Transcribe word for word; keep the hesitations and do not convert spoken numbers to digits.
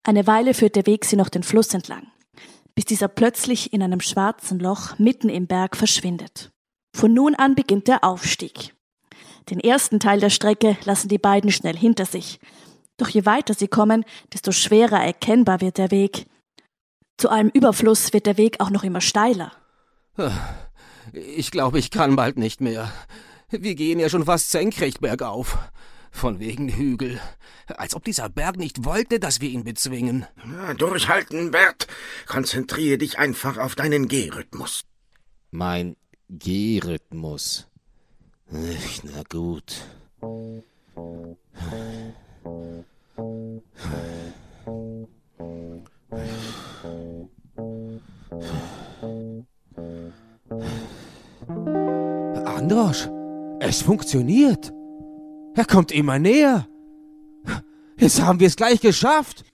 Eine Weile führt der Weg sie noch den Fluss entlang, bis dieser plötzlich in einem schwarzen Loch mitten im Berg verschwindet. Von nun an beginnt der Aufstieg. Den ersten Teil der Strecke lassen die beiden schnell hinter sich. Doch je weiter sie kommen, desto schwerer erkennbar wird der Weg. Zu allem Überfluss wird der Weg auch noch immer steiler. Ich glaube, ich kann bald nicht mehr. Wir gehen ja schon fast senkrecht bergauf. Von wegen Hügel. Als ob dieser Berg nicht wollte, dass wir ihn bezwingen. Na, durchhalten, Bert. Konzentriere dich einfach auf deinen Gehrhythmus. Mein Gehrhythmus. Ach, na gut. Androsch, es funktioniert. Er kommt immer näher. Jetzt haben wir es gleich geschafft.